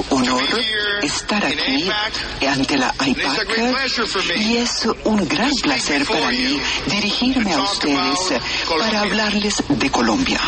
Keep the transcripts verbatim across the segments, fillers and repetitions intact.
honor estar aquí ante la A I P A C y es un gran placer para mí dirigirme a ustedes para hablarles de Colombia.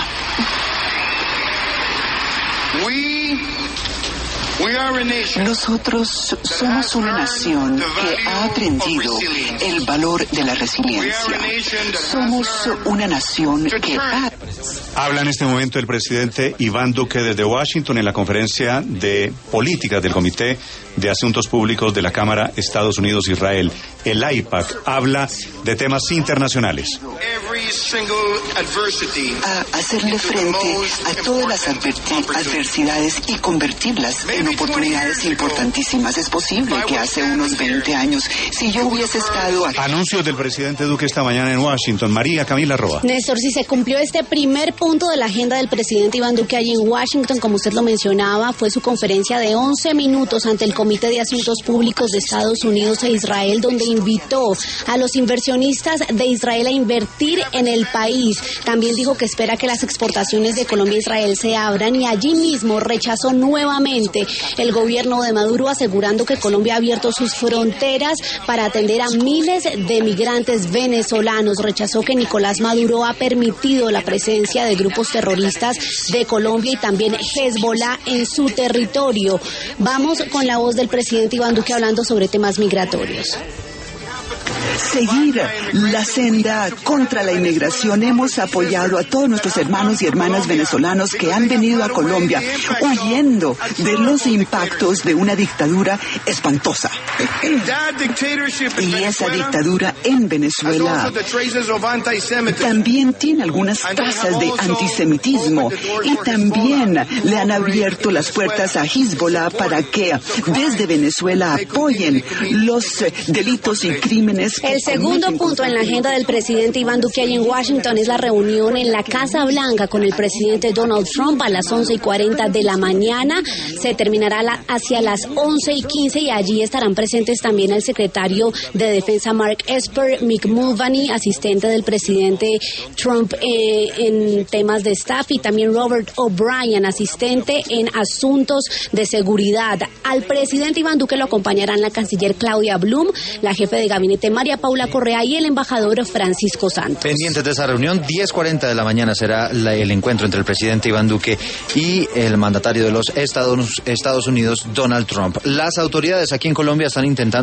Nosotros somos una nación que ha aprendido el valor de la resiliencia. Somos una nación que ha... Habla en este momento el presidente Iván Duque desde Washington en la conferencia de políticas del Comité de Asuntos Públicos de la Cámara Estados Unidos-Israel. El A I P A C habla de temas internacionales. A hacerle frente a todas las adversidades y convertirlas en oportunidades importantísimas. Es posible que hace unos veinte años, si yo hubiese estado aquí... Anuncios del presidente Duque esta mañana en Washington. María Camila Roa. Néstor, si se cumplió este primer punto de la agenda del presidente Iván Duque allí en Washington, como usted lo mencionaba, fue su conferencia de once minutos ante el Comité de Asuntos Públicos de Estados Unidos e Israel, donde invitó a los inversionistas de Israel a invertir en el país. También dijo que espera que las exportaciones de Colombia a Israel se abran y allí mismo rechazó nuevamente el gobierno de Maduro, asegurando que Colombia ha abierto sus fronteras para atender a miles de migrantes venezolanos. Rechazó que Nicolás Maduro ha permitido la presencia de grupos terroristas de Colombia y también Hezbollah en su territorio. Vamos con la voz del presidente Iván Duque hablando sobre temas migratorios. Seguir la senda contra la inmigración. Hemos apoyado a todos nuestros hermanos y hermanas venezolanos que han venido a Colombia huyendo de los impactos de una dictadura espantosa. Y esa dictadura en Venezuela también tiene algunas trazas de antisemitismo y también le han abierto las puertas a Hezbollah para que desde Venezuela apoyen los delitos y crímenes. El segundo punto en la agenda del presidente Iván Duque allí en Washington es la reunión en la Casa Blanca con el presidente Donald Trump a las once y cuarenta de la mañana. Se terminará la, hacia las once y quince y allí estarán presentes también el secretario de Defensa Mark Esper, Mick Mulvaney, asistente del presidente Trump eh, en temas de staff, y también Robert O'Brien, asistente en asuntos de seguridad. Al presidente Iván Duque lo acompañarán la canciller Claudia Blum, la jefe de gabinete María Paula Correa y el embajador Francisco Santos. Pendientes de esa reunión, diez cuarenta de la mañana será la, el encuentro entre el presidente Iván Duque y el mandatario de los Estados, Estados Unidos, Donald Trump. Las autoridades aquí en Colombia están intentando